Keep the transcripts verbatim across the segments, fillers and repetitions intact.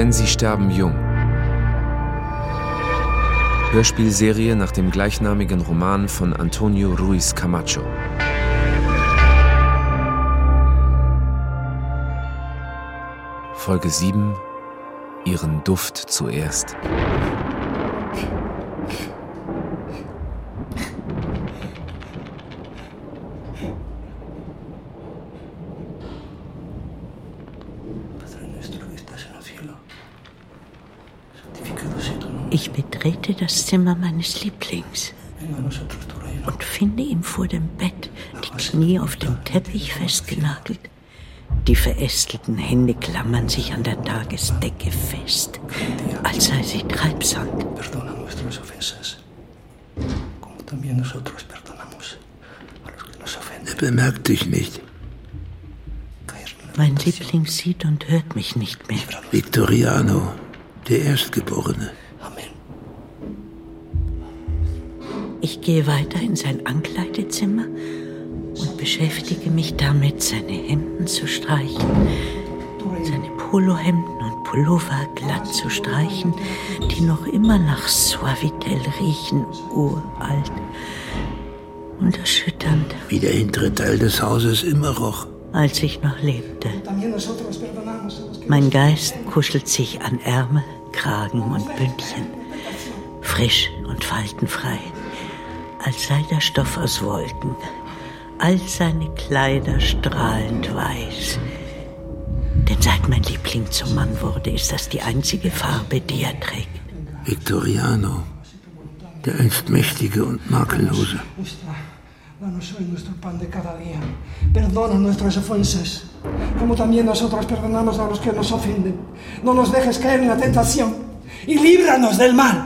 Denn sie sterben jung. Hörspielserie nach dem gleichnamigen Roman von Antonio Ruiz Camacho. Folge sieben. Ihren Duft zuerst. Ich betrete das Zimmer meines Lieblings und finde ihn vor dem Bett, die Knie auf dem Teppich festgenagelt. Die verästelten Hände klammern sich an der Tagesdecke fest, als sei sie Treibsand. Er bemerkt dich nicht. Mein Liebling sieht und hört mich nicht mehr. Victoriano, der Erstgeborene. Ich gehe weiter in sein Ankleidezimmer und beschäftige mich damit, seine Hemden zu streichen, seine Polohemden und Pullover glatt zu streichen, die noch immer nach Suavitel riechen, uralt und erschütternd. Wie der hintere Teil des Hauses immer roch. Als ich noch lebte. Mein Geist kuschelt sich an Ärmel, Kragen und Bündchen, frisch und faltenfrei, als sei der Stoff aus Wolken, all seine Kleider strahlend weiß. Denn seit mein Liebling zum Mann wurde, ist das die einzige Farbe, die er trägt. Victoriano, der einst mächtige und makellose. Danos hoy nuestro pan de cada día. Perdona nuestras ofensas, como también nosotros perdonamos a los que nos ofenden. No nos dejes caer en la tentación y líbranos del mal.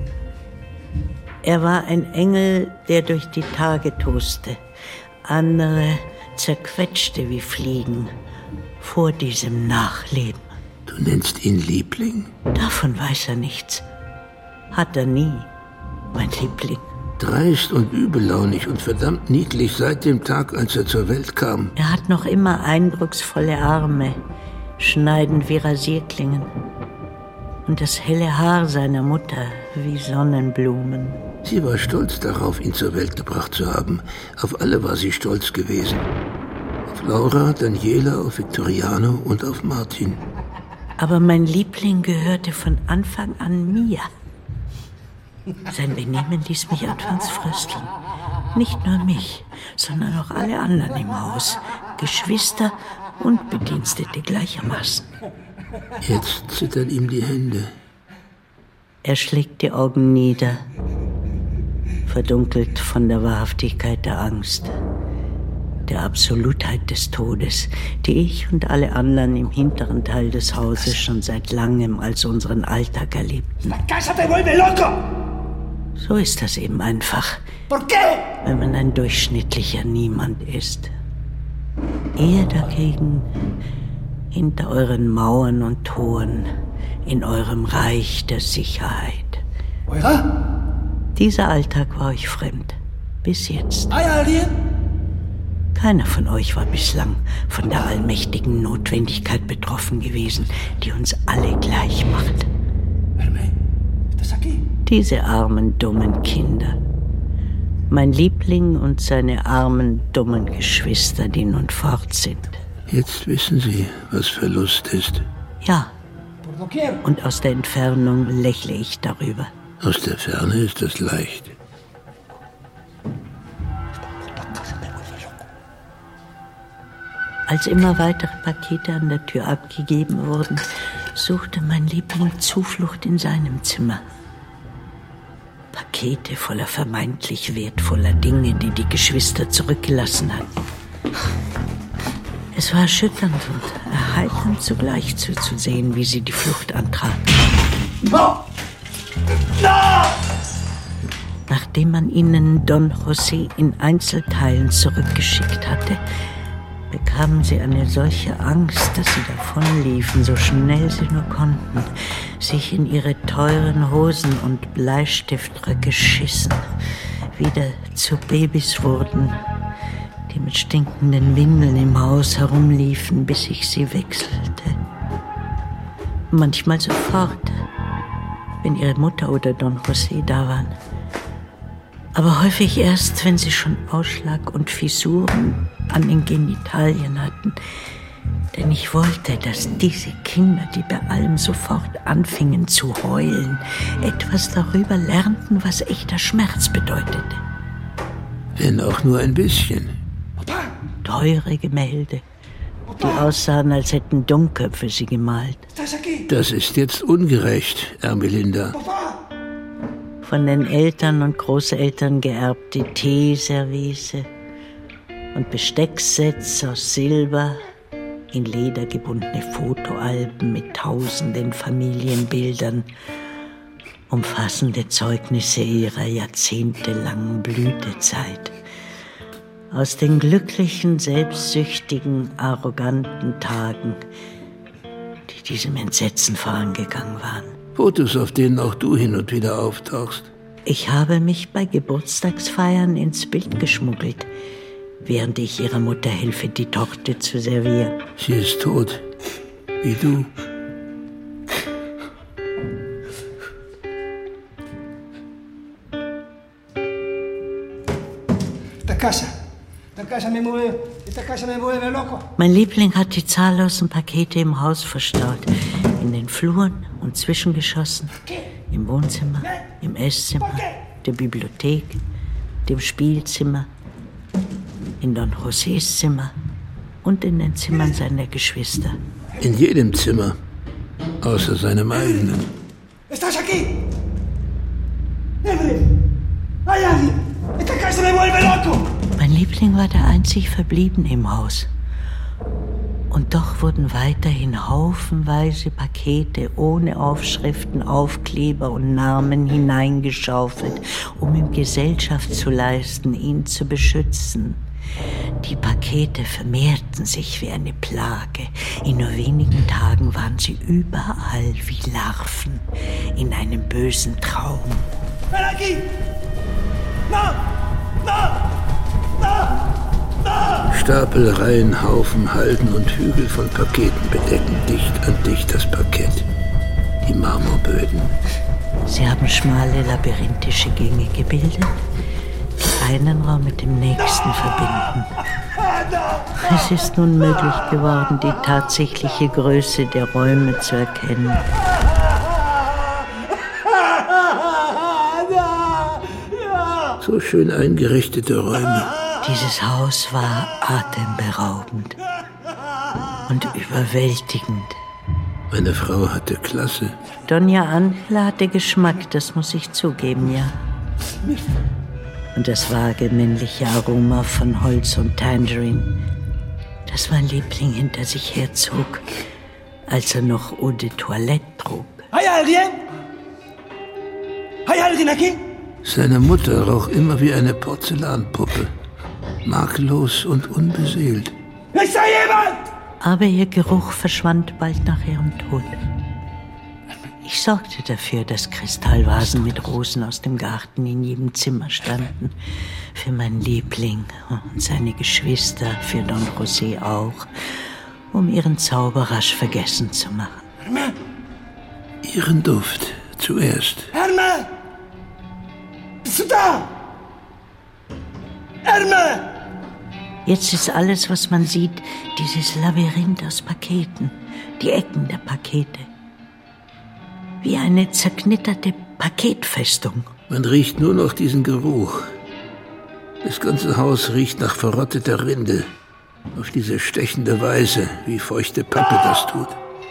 Er war ein Engel, der durch die Tage toste, andere zerquetschte wie Fliegen vor diesem Nachleben. Du nennst ihn Liebling? Davon weiß er nichts. Hat er nie, mein Liebling. Dreist und übellaunig und verdammt niedlich seit dem Tag, als er zur Welt kam. Er hat noch immer eindrucksvolle Arme, schneidend wie Rasierklingen. Und das helle Haar seiner Mutter wie Sonnenblumen. Sie war stolz darauf, ihn zur Welt gebracht zu haben. Auf alle war sie stolz gewesen. Auf Laura, Daniela, auf Victoriano und auf Martin. Aber mein Liebling gehörte von Anfang an mir. Sein Benehmen ließ mich anfangs frösteln. Nicht nur mich, sondern auch alle anderen im Haus. Geschwister und Bedienstete gleichermaßen. Jetzt zittern ihm die Hände. Er schlägt die Augen nieder, verdunkelt von der Wahrhaftigkeit der Angst, der Absolutheit des Todes, die ich und alle anderen im hinteren Teil des Hauses schon seit langem als unseren Alltag erlebten. So ist das eben einfach, wenn man ein durchschnittlicher Niemand ist. Ihr dagegen, hinter euren Mauern und Toren, in eurem Reich der Sicherheit. Dieser Alltag war euch fremd, bis jetzt. Keiner von euch war bislang von der allmächtigen Notwendigkeit betroffen gewesen, die uns alle gleich macht. Diese armen, dummen Kinder. Mein Liebling und seine armen, dummen Geschwister, die nun fort sind. Jetzt wissen Sie, was Verlust ist. Ja. Und aus der Entfernung lächle ich darüber. Aus der Ferne ist das leicht. Als immer weitere Pakete an der Tür abgegeben wurden, suchte mein Liebling Zuflucht in seinem Zimmer. Pakete voller vermeintlich wertvoller Dinge, die die Geschwister zurückgelassen hatten. Es war erschütternd und erheiternd zugleich zuzusehen, wie sie die Flucht antraten. No! No! Nachdem man ihnen Don José in Einzelteilen zurückgeschickt hatte, bekamen sie eine solche Angst, dass sie davonliefen, so schnell sie nur konnten, sich in ihre teuren Hosen und Bleistiftröcke schissen, wieder zu Babys wurden, die mit stinkenden Windeln im Haus herumliefen, bis ich sie wechselte. Manchmal sofort, wenn ihre Mutter oder Don José da waren. Aber häufig erst, wenn sie schon Ausschlag und Fissuren an den Genitalien hatten. Denn ich wollte, dass diese Kinder, die bei allem sofort anfingen zu heulen, etwas darüber lernten, was echter Schmerz bedeutete. Wenn auch nur ein bisschen. Teure Gemälde, die aussahen, als hätten Dummköpfe sie gemalt. Das ist jetzt ungerecht, Ermelinda. Von den Eltern und Großeltern geerbte Teeservice und Bestecksets aus Silber, in Leder gebundene Fotoalben mit tausenden Familienbildern, umfassende Zeugnisse ihrer jahrzehntelangen Blütezeit. Aus den glücklichen, selbstsüchtigen, arroganten Tagen, die diesem Entsetzen vorangegangen waren. Fotos, auf denen auch du hin und wieder auftauchst. Ich habe mich bei Geburtstagsfeiern ins Bild geschmuggelt, während ich ihrer Mutter helfe, die Torte zu servieren. Sie ist tot, wie du. Mein Liebling hat die zahllosen Pakete im Haus verstaut. In den Fluren und Zwischengeschossen, im Wohnzimmer, im Esszimmer, der Bibliothek, dem Spielzimmer, in Don Josés Zimmer und in den Zimmern seiner Geschwister. In jedem Zimmer, außer seinem eigenen. ¿Estás aquí? Evelyn, hay alguien. Esta casa me vuelve loco. Mein Liebling war der einzig Verbliebene im Haus. Und doch wurden weiterhin haufenweise Pakete ohne Aufschriften, Aufkleber und Namen hineingeschaufelt, um ihm Gesellschaft zu leisten, ihn zu beschützen. Die Pakete vermehrten sich wie eine Plage. In nur wenigen Tagen waren sie überall wie Larven in einem bösen Traum. Stapelreihen, Haufen, Halden und Hügel von Paketen bedecken dicht an dicht das Parkett, die Marmorböden. Sie haben schmale, labyrinthische Gänge gebildet, die einen Raum mit dem nächsten verbinden. Es ist nun möglich geworden, die tatsächliche Größe der Räume zu erkennen. So schön eingerichtete Räume. Dieses Haus war atemberaubend und überwältigend. Meine Frau hatte Klasse. Doña Ángela hatte Geschmack, das muss ich zugeben, ja. Und das vage männliche Aroma von Holz und Tangerine, das mein Liebling hinter sich herzog, als er noch Eau de Toilette trug. ¿Hay alguien? ¿Hay alguien aquí? Seine Mutter roch immer wie eine Porzellanpuppe, makellos und unbeseelt. ¿Está jemand? Aber ihr Geruch verschwand bald nach ihrem Tod. Ich sorgte dafür, dass Kristallvasen mit Rosen aus dem Garten in jedem Zimmer standen. Für meinen Liebling und seine Geschwister, für Don José auch, um ihren Zauber rasch vergessen zu machen. Hermann! Ihren Duft zuerst. Hermann! Bist du da? Hermann! Jetzt ist alles, was man sieht, dieses Labyrinth aus Paketen, die Ecken der Pakete. Wie eine zerknitterte Paketfestung. Man riecht nur noch diesen Geruch. Das ganze Haus riecht nach verrotteter Rinde. Auf diese stechende Weise, wie feuchte Pappe das tut.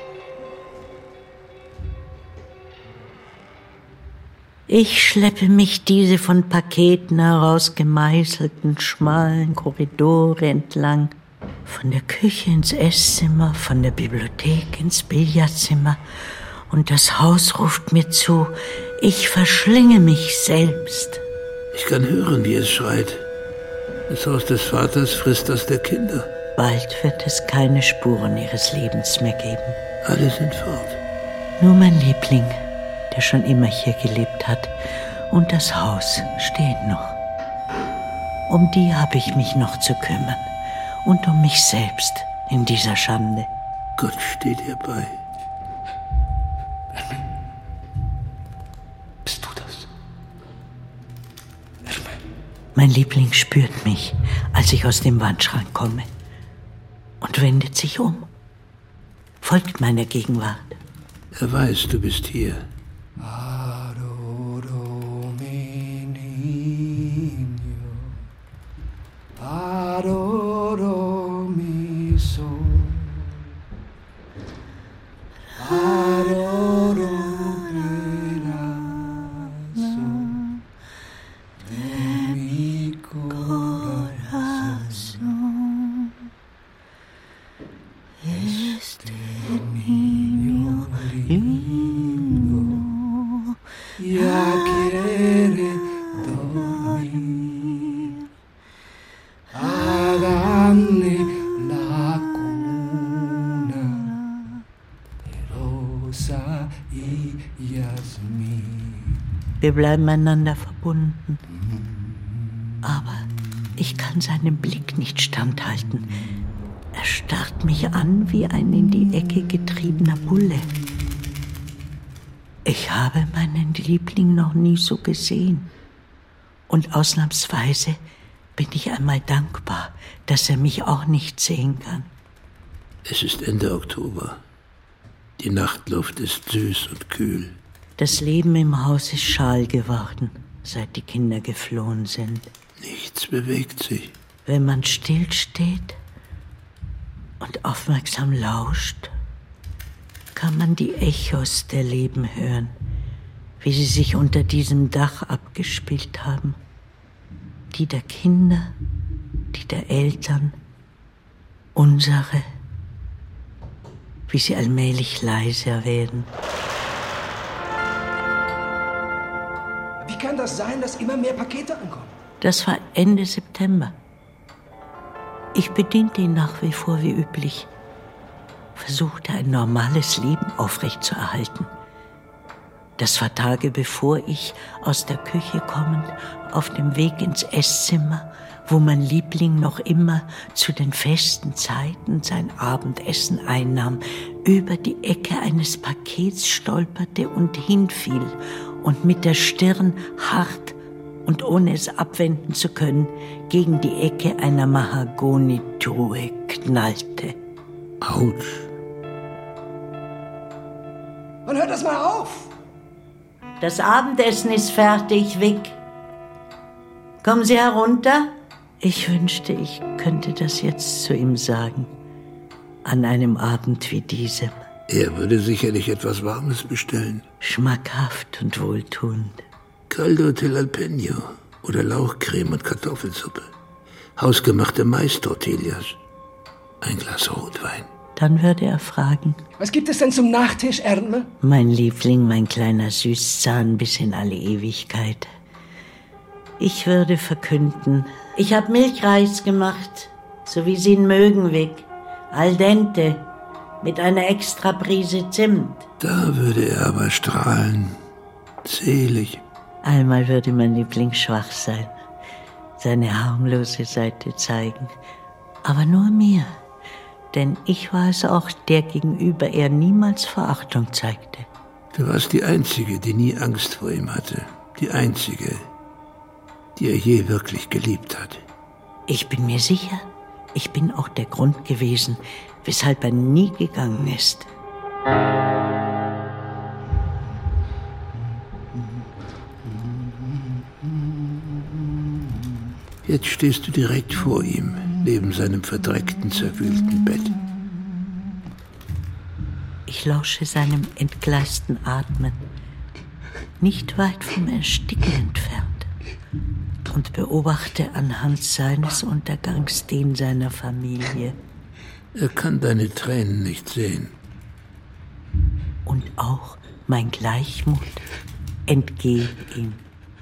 Ich schleppe mich diese von Paketen herausgemeißelten, schmalen Korridore entlang. Von der Küche ins Esszimmer, von der Bibliothek ins Billardzimmer. Und das Haus ruft mir zu, ich verschlinge mich selbst. Ich kann hören, wie es schreit. Das Haus des Vaters frisst das der Kinder. Bald wird es keine Spuren ihres Lebens mehr geben. Alle sind fort. Nur mein Liebling, der schon immer hier gelebt hat. Und das Haus steht noch. Um die habe ich mich noch zu kümmern. Und um mich selbst in dieser Schande. Gott steht ihr bei. Mein Liebling spürt mich, als ich aus dem Wandschrank komme und wendet sich um, folgt meiner Gegenwart. Er weiß, du bist hier. Adoro mi niño, adoro mi sol, adoro corazón de mi corazón. Este niño lindo ya quiere dormir. Háganle la cuna de rosa y Jasmin. Wir bleiben einander verbunden. Aber ich kann seinem Blick nicht standhalten. Er starrt mich an wie ein in die Ecke getriebener Bulle. Ich habe meinen Liebling noch nie so gesehen. Und ausnahmsweise bin ich einmal dankbar, dass er mich auch nicht sehen kann. Es ist Ende Oktober. Die Nachtluft ist süß und kühl. Das Leben im Haus ist schal geworden, seit die Kinder geflohen sind. Nichts bewegt sich. Wenn man stillsteht und aufmerksam lauscht, kann man die Echos der Leben hören, wie sie sich unter diesem Dach abgespielt haben. Die der Kinder, die der Eltern, unsere, wie sie allmählich leiser werden. Wie kann das sein, dass immer mehr Pakete ankommen? Das war Ende September. Ich bediente ihn nach wie vor wie üblich, versuchte ein normales Leben aufrechtzuerhalten. Das war Tage bevor ich, aus der Küche kommend, auf dem Weg ins Esszimmer, wo mein Liebling noch immer zu den festen Zeiten sein Abendessen einnahm, über die Ecke eines Pakets stolperte und hinfiel und mit der Stirn hart und ohne es abwenden zu können, gegen die Ecke einer Mahagonitruhe knallte. Autsch. Und hört das mal auf! Das Abendessen ist fertig, Vic. Kommen Sie herunter? Ich wünschte, ich könnte das jetzt zu ihm sagen. An einem Abend wie diesem. Er würde sicherlich etwas Warmes bestellen. Schmackhaft und wohltuend. Caldo Tilalpeño oder Lauchcreme und Kartoffelsuppe. Hausgemachte Mais-Tortillas. Ein Glas Rotwein. Dann würde er fragen: Was gibt es denn zum Nachtisch, Ernle? Mein Liebling, mein kleiner Süßzahn bis in alle Ewigkeit. Ich würde verkünden: Ich habe Milchreis gemacht, so wie Sie ihn mögen, Vic. Al dente, mit einer extra Prise Zimt. Da würde er aber strahlen. Selig. Einmal würde mein Liebling schwach sein, seine harmlose Seite zeigen. Aber nur mir, denn ich war es auch, der gegenüber er niemals Verachtung zeigte. Du warst die Einzige, die nie Angst vor ihm hatte. Die Einzige, die er je wirklich geliebt hat. Ich bin mir sicher, ich bin auch der Grund gewesen, weshalb er nie gegangen ist. Jetzt stehst du direkt vor ihm, neben seinem verdreckten, zerwühlten Bett. Ich lausche seinem entgleisten Atmen, nicht weit vom Ersticken entfernt, und beobachte anhand seines Untergangs den seiner Familie. Er kann deine Tränen nicht sehen. Und auch mein Gleichmut entgeht ihm.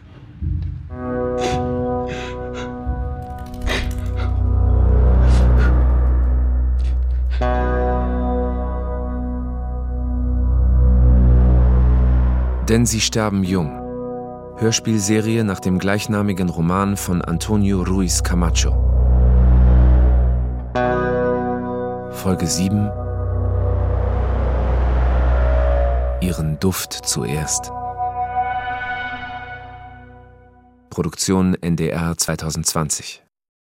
Denn sie sterben jung. Hörspielserie nach dem gleichnamigen Roman von Antonio Ruiz Camacho. Folge sieben. Ihren Duft zuerst. Produktion N D R zwanzig zwanzig.